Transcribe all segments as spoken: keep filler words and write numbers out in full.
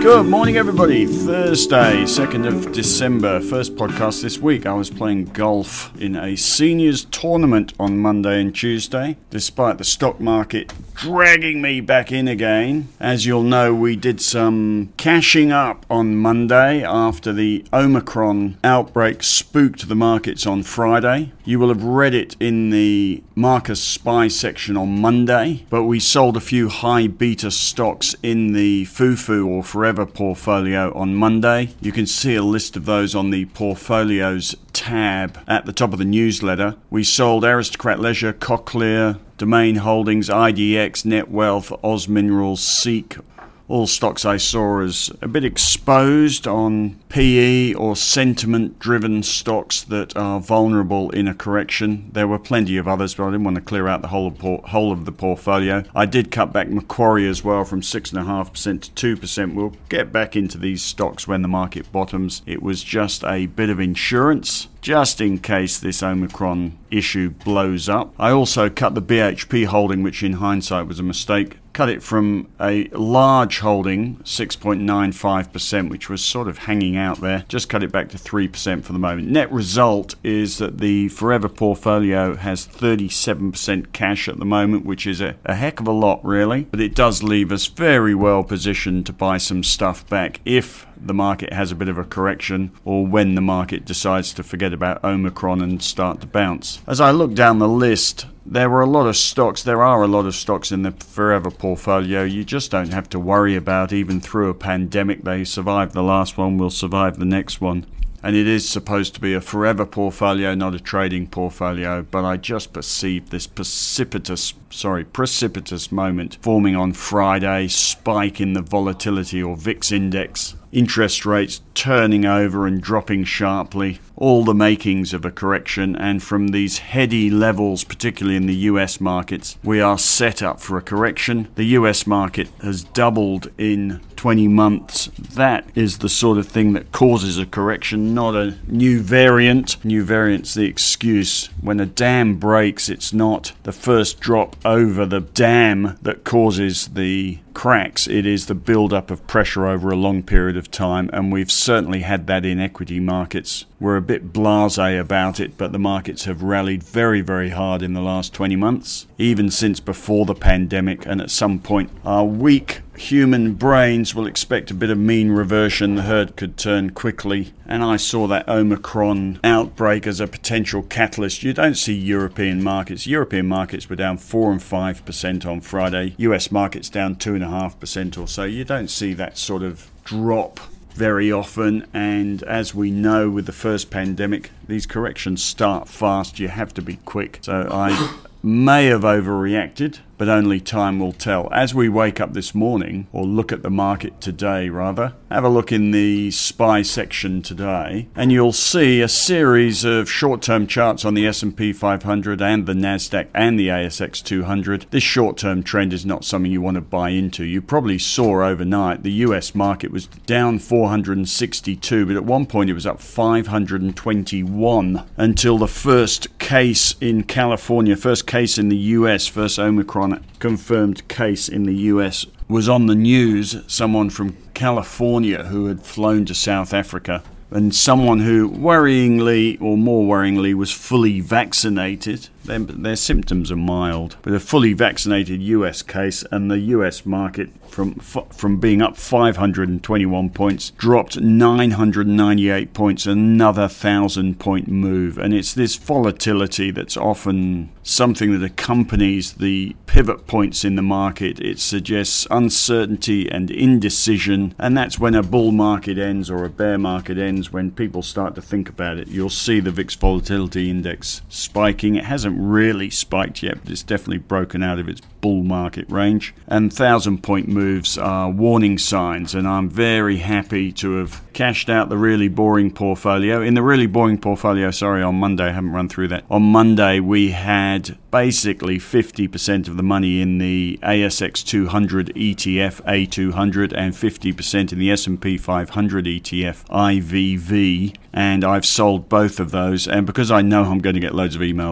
Good morning, everybody. Thursday, second of December, first podcast this week. I was playing golf in a seniors tournament on Monday and Tuesday, despite the stock market dragging me back in again. As you'll know, we did some cashing up on Monday after the Omicron outbreak spooked the markets on Friday. You will have read it in the Marcus Spy section on Monday, but we sold a few high beta stocks in the Fufu or Forever portfolio on Monday. You can see a list of those on the portfolios tab at the top of the newsletter. We sold Aristocrat Leisure, Cochlear, Domain Holdings, I D X, Net Wealth, Oz Minerals, Seek. All stocks I saw as a bit exposed on P E or sentiment-driven stocks that are vulnerable in a correction. There were plenty of others, but I didn't want to clear out the whole of, por- whole of the portfolio. I did cut back Macquarie as well from six point five percent to two percent. We'll get back into these stocks when the market bottoms. It was just a bit of insurance, just in case this Omicron issue blows up. I also cut the B H P holding, which in hindsight was a mistake. Cut it from a large holding, six point nine five percent, which was sort of hanging out there. Just cut it back to three percent for the moment. Net result is that the Forever portfolio has thirty-seven percent cash at the moment, which is a, a heck of a lot, really. But it does leave us very well positioned to buy some stuff back if the market has a bit of a correction or when the market decides to forget about Omicron and start to bounce. As I look down the list, there were a lot of stocks, there are a lot of stocks in the Forever portfolio you just don't have to worry about even through a pandemic. They survived the last one, will survive the next one. And it is supposed to be a Forever portfolio, not a trading portfolio, but I just perceived this precipitous, sorry, precipitous moment forming on Friday, spike in the volatility or V I X index, interest rates turning over and dropping sharply, all the makings of a correction, and from these heady levels, particularly in the U S markets, we are set up for a correction. The U S market has doubled in twenty months. That is the sort of thing that causes a correction, not a new variant. New variant's the excuse. When a dam breaks, it's not the first drop over the dam that causes the cracks. It is the build-up of pressure over a long period of time, and we've certainly had that in equity markets. We're a bit blasé about it, but the markets have rallied very, very hard in the last twenty months, even since before the pandemic, and at some point our weak human brains will expect a bit of mean reversion. The herd could turn quickly, and I saw that Omicron outbreak as a potential catalyst. You don't see European markets. European markets were down four and five percent on Friday. U S markets down two and a half percent or so. You don't see that sort of drop very often, and as we know with the first pandemic, these corrections start fast. You have to be quick. So I may have overreacted, but only time will tell. As we wake up this morning, or look at the market today rather, have a look in the SPY section today, and you'll see a series of short-term charts on the S and P five hundred and the NASDAQ and the A S X two hundred. This short-term trend is not something you want to buy into. You probably saw overnight the U S market was down four hundred sixty-two, but at one point it was up five hundred twenty-one until the first case in California, first case in the U S, first Omicron confirmed case in the U S was on the news. Someone from California who had flown to South Africa, and someone who worryingly, or more worryingly, was fully vaccinated. Their, their symptoms are mild, but a fully vaccinated U S case, and the U S market from from being up five hundred twenty-one points dropped nine hundred ninety-eight points, another thousand point move. And it's this volatility that's often something that accompanies the pivot points in the market. It suggests uncertainty and indecision, and that's when a bull market ends or a bear market ends, when people start to think about it. You'll see the V I X Volatility Index spiking. It hasn't really spiked yet, but it's definitely broken out of its bull market range, and thousand point moves are warning signs, and I'm very happy to have cashed out the really boring portfolio. In the really boring portfolio, sorry, on Monday, I haven't run through that. On Monday we had basically fifty percent of the money in the A S X two hundred E T F A two hundred and fifty percent in the S and P five hundred E T F I V V, and I've sold both of those. And because I know I'm going to get loads of emails saying, what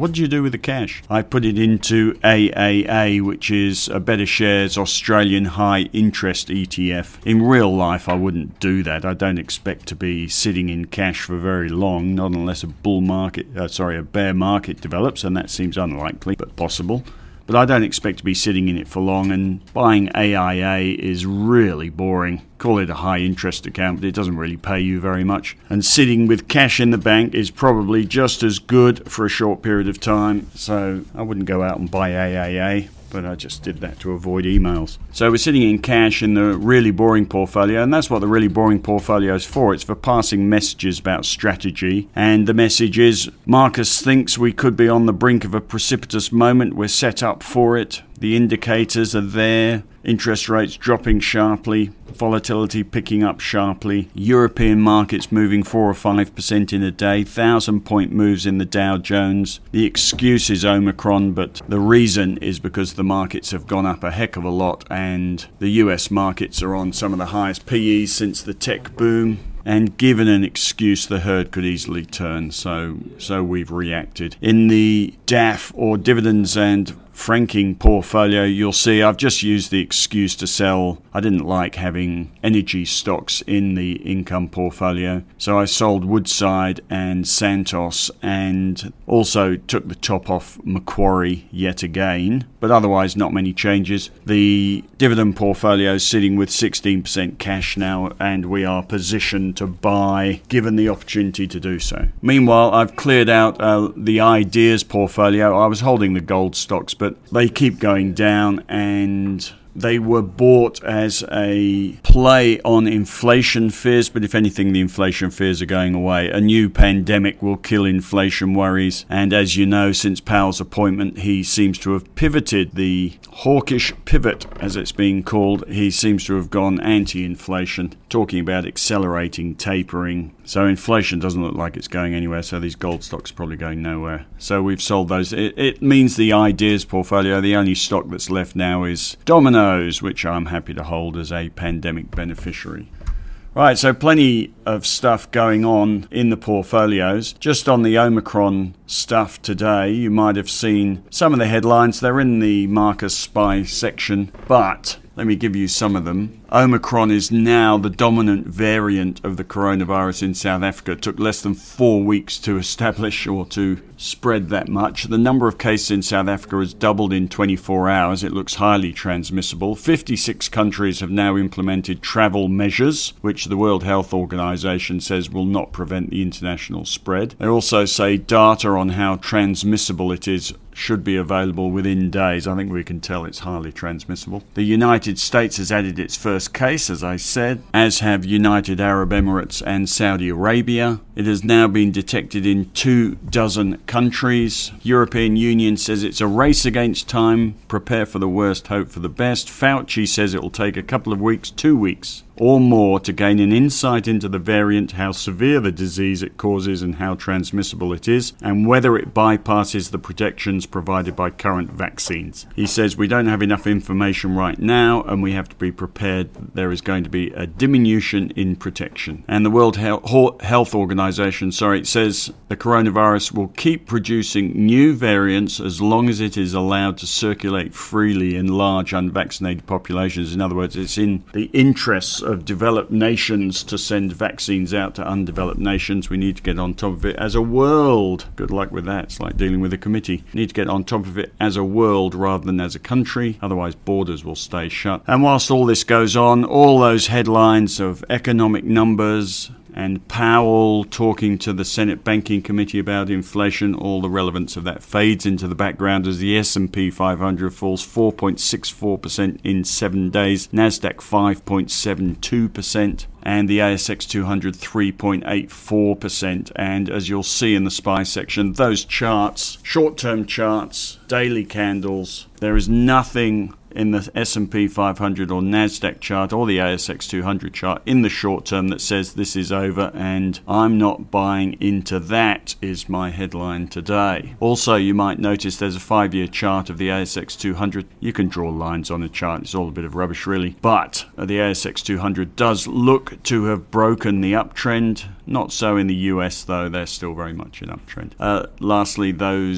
what do you do with the cash? I put it into A A A, which is a Better Shares Australian High Interest E T F. In real life, I wouldn't do that. I don't expect to be sitting in cash for very long, not unless a bull market, uh, sorry, a bear market develops, and that seems unlikely, but possible. But I don't expect to be sitting in it for long, and buying A I A is really boring. Call it a high interest account, but it doesn't really pay you very much. And sitting with cash in the bank is probably just as good for a short period of time, so I wouldn't go out and buy A I A. But I just did that to avoid emails. So we're sitting in cash in the really boring portfolio, and that's what the really boring portfolio is for. It's for passing messages about strategy. And the message is, Marcus thinks we could be on the brink of a precipitous moment. We're set up for it. The indicators are there. Interest rates dropping sharply, volatility picking up sharply, European markets moving four or five percent in a day, thousand point moves in the Dow Jones. The excuse is Omicron, but the reason is because the markets have gone up a heck of a lot, and the U S markets are on some of the highest P Es since the tech boom. And given an excuse, the herd could easily turn, so so we've reacted. In the D A F, or dividends and franking portfolio, you'll see I've just used the excuse to sell. I didn't like having energy stocks in the income portfolio, so I sold Woodside and Santos, and also took the top off Macquarie yet again, but otherwise not many changes. The dividend portfolio is sitting with sixteen percent cash now, and we are positioned to buy given the opportunity to do so. Meanwhile, I've cleared out uh, the ideas portfolio. I was holding the gold stocks, but they keep going down, and they were bought as a play on inflation fears, but if anything, the inflation fears are going away. A new pandemic will kill inflation worries, and as you know, since Powell's appointment, he seems to have pivoted, the hawkish pivot, as it's being called. He seems to have gone anti-inflation, talking about accelerating tapering. So inflation doesn't look like it's going anywhere, so these gold stocks are probably going nowhere. So we've sold those. It, it means the ideas portfolio, the only stock that's left now is Domino's, which I'm happy to hold as a pandemic beneficiary. Right, so plenty of stuff going on in the portfolios. Just on the Omicron stuff today, you might have seen some of the headlines. They're in the Marcus Spy section, but let me give you some of them. Omicron is now the dominant variant of the coronavirus in South Africa. It took less than four weeks to establish or to spread that much. The number of cases in South Africa has doubled in twenty-four hours. It looks highly transmissible. fifty-six countries have now implemented travel measures, which the World Health Organization says will not prevent the international spread. They also say data on how transmissible it is should be available within days. I think we can tell it's highly transmissible. The United States has added its first case, as I said, as have United Arab Emirates and Saudi Arabia. It has now been detected in two dozen countries. European Union says it's a race against time. Prepare for the worst, hope for the best. Fauci says it will take a couple of weeks, two weeks or more to gain an insight into the variant, how severe the disease it causes and how transmissible it is, and whether it bypasses the protections provided by current vaccines. He says we don't have enough information right now and we have to be prepared. There is going to be a diminution in protection. And the World Health Organization, sorry, says the coronavirus will keep producing new variants as long as it is allowed to circulate freely in large unvaccinated populations. In other words, it's in the interests of developed nations to send vaccines out to undeveloped nations. We need to get on top of it as a world. Good luck with that. It's like dealing with a committee. We need to get on top of it as a world rather than as a country. Otherwise, borders will stay shut. And whilst all this goes on, all those headlines of economic numbers and Powell talking to the Senate Banking Committee about inflation, all the relevance of that fades into the background as the S and P five hundred falls four point six four percent in seven days, Nasdaq five point seven two percent, and the A S X two hundred three point eight four percent. And as you'll see in the SPY section, those charts, short-term charts, daily candles, there is nothing in the S and P five hundred or Nasdaq chart or the A S X two hundred chart in the short term that says this is over, and I'm not buying into that, is my headline today. Also, you might notice there's a five-year chart of the A S X two hundred. You can draw lines on a chart. It's all a bit of rubbish, really. But the A S X two hundred does look to have broken the uptrend. Not so in the U S, though. They're still very much in uptrend. Uh, lastly, those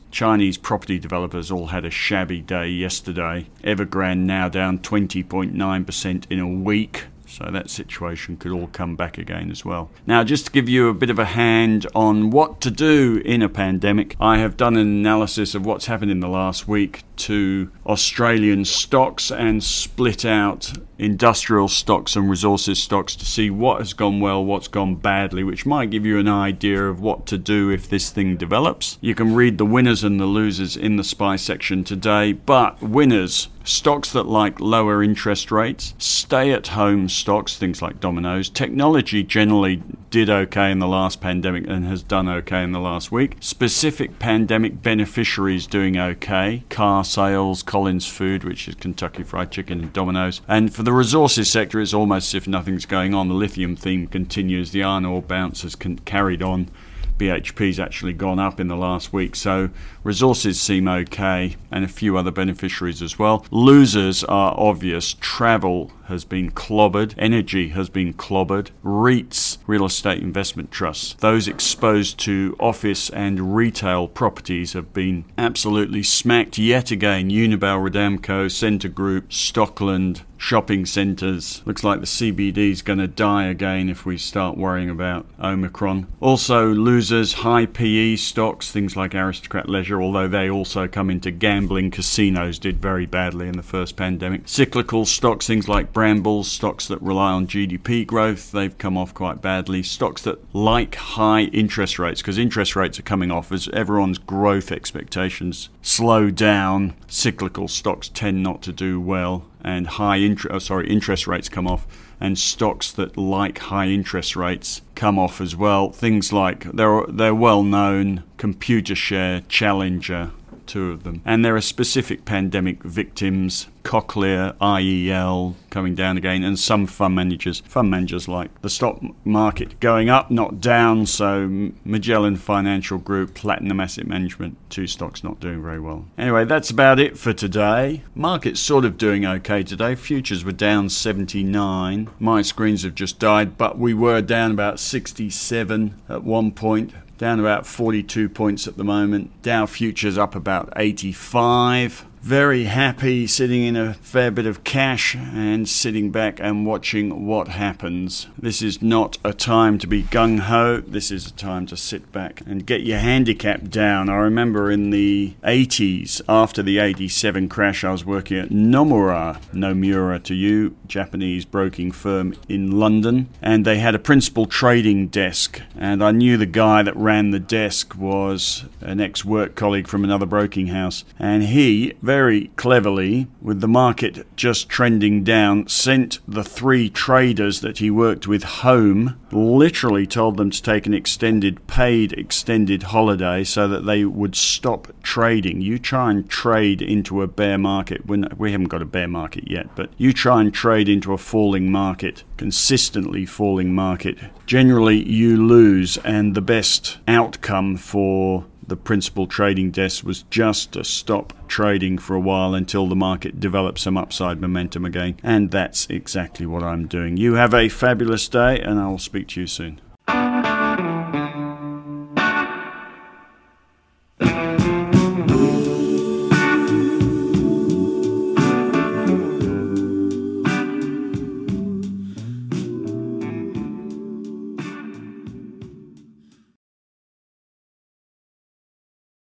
Chinese property developers all had a shabby day yesterday. Evergrande now down twenty point nine percent in a week. So that situation could all come back again as well. Now, just to give you a bit of a hand on what to do in a pandemic, I have done an analysis of what's happened in the last week to Australian stocks and split out industrial stocks and resources stocks to see what has gone well, what's gone badly, which might give you an idea of what to do if this thing develops. You can read the winners and the losers in the SPY section today, but winners, stocks that like lower interest rates, stay-at-home stocks, things like Domino's. Technology generally did okay in the last pandemic and has done okay in the last week. Specific pandemic beneficiaries doing okay. Car sales, Collins Food, which is Kentucky Fried Chicken and Domino's. And for the resources sector, it's almost as if nothing's going on. The lithium theme continues. The iron ore bounce has con- carried on. B H P's actually gone up in the last week, so resources seem okay, and a few other beneficiaries as well. Losers are obvious. Travel has been clobbered, energy has been clobbered, REITs, real estate investment trusts, those exposed to office and retail properties have been absolutely smacked yet again. Unibail, Rodamco, Scentre Group, Stockland, shopping centres. Looks like the C B D is going to die again if we start worrying about Omicron. Also losers, high P E stocks, things like Aristocrat Leisure, although they also come into gambling. Casinos did very badly in the first pandemic. Cyclical stocks, things like Brambles, stocks that rely on G D P growth, they've come off quite badly. Stocks that like high interest rates, because interest rates are coming off as everyone's growth expectations slow down. Cyclical stocks tend not to do well, and high interest, oh, sorry, interest rates come off, and stocks that like high interest rates come off as well. Things like they're they're well known, Computershare, Challenger, two of them, and there are specific pandemic victims. Cochlear, I E L coming down again, and some fund managers. Fund managers like the stock market going up, not down. So Magellan Financial Group, Platinum Asset Management, two stocks not doing very well. Anyway, that's about it for today. Market's sort of doing okay today. Futures were down seventy-nine. My screens have just died, but we were down about sixty-seven at one point. Down about forty-two points at the moment. Dow futures up about eighty-five. Very happy, sitting in a fair bit of cash and sitting back and watching what happens. This is not a time to be gung-ho. This is a time to sit back and get your handicap down. I remember in the eighties, after the eighty-seven crash, I was working at Nomura, Nomura to you, Japanese broking firm in London, and they had a principal trading desk, and I knew the guy that ran the desk was an ex-work colleague from another broking house, and he very cleverly, with the market just trending down, sent the three traders that he worked with home, literally told them to take an extended, paid extended holiday so that they would stop trading. You try and trade into a bear market. When we haven't got a bear market yet, but you try and trade into a falling market, consistently falling market. Generally, you lose, and the best outcome for the principal trading desk was just to stop trading for a while until the market develops some upside momentum again. And that's exactly what I'm doing. You have a fabulous day, and I'll speak to you soon.